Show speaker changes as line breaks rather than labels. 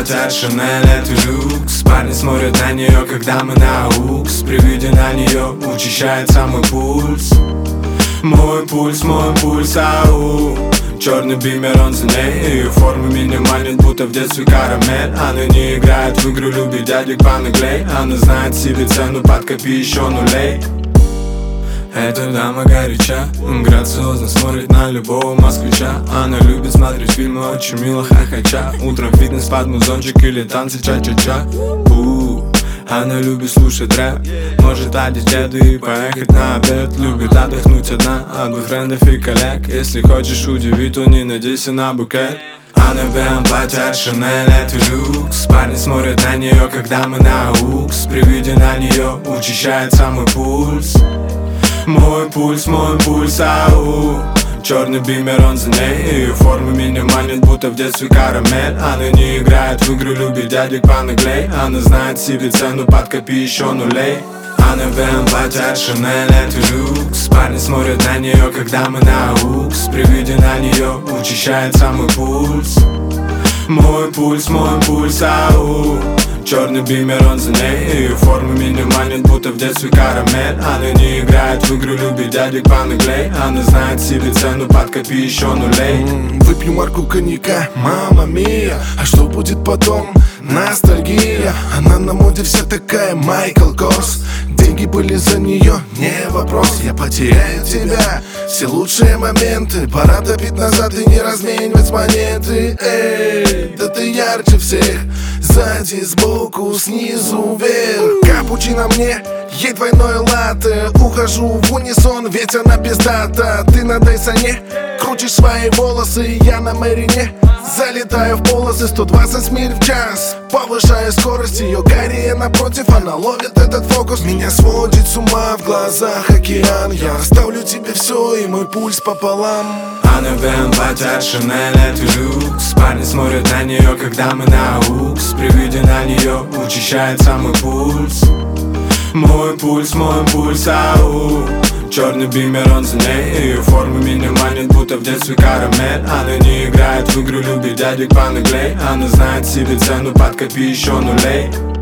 платят Шанель, это люкс. Парни смотрят на нее, когда мы на укс. При виде на нее учащается мой пульс. Мой пульс, ау. Черный бимер, он за ней. Ее форма меня манит, будто в детстве карамель. Она не играет в игру, любит дядек понаглей. Она знает себе цену, подкопи еще нулей. Эта дама горяча, грациозно смотрит на любого москвича. Она любит смотреть фильмы, очень мило хохоча. Утром фитнес под музончик или танцы ча-ча-ча. Она любит слушать рэп, может одеть это и поехать на обед. Любит отдохнуть одна от бойфрендов и коллег. Если хочешь удивить, то не надейся на букет. Она в белом платье от Шанель, это люкс. Парни смотрят на нее, когда мы на укс. При виде на нее учащается мой пульс. Мой пульс, ау. Черный бимер, он за ней. Ее форма меня манит, будто в детстве карамель. Она не играет в игру, любит дядек понаглей. Она знает себе цену, подкопи еще нулей. Она в белом платье от Шанель, это люкс. Парни смотрят на нее, когда мы на укс. При виде на нее учащается мой пульс. Мой пульс, ау. Черный бимер, он за ней. Ее форма меня манит, будто в детстве карамель. Она не играет в игру, любит дядек понаглей. Она знает себе цену, подкопи еще нулей.
Выпью марку коньяка, мама мия. А что будет потом? Ностальгия. Она на моде вся такая Майкл Корс. Деньги были за нее, не вопрос. Я потеряю тебя, все лучшие моменты. Пора топить назад и не разменивать монеты. Эй, да ты ярче всех. Сзади, сбоку, снизу, вверх. Капучино мне, ей двойное латте. Ухожу в унисон, ведь она пиздата. Ты на Дайсоне, крутишь свои волосы. Я на Мэрине, залетаю в полосы. 120 миль в час, повышая скорость. Ее Корея напротив, она ловит этот фокус. Меня сводит с ума, в глазах океан. Я оставлю тебе все и мой пульс пополам.
Она в белом платье от Шанель, это люкс. Парни смотрят на нее, когда мы на укс. При виде на нее учащается мой пульс. Мой пульс, ау. Черный бимер, он за ней. Ее форма меня манит, будто в детстве карамель. Она не играет в игру, любит дядек понаглей. Она знает себе цену, подкопи еще нулей.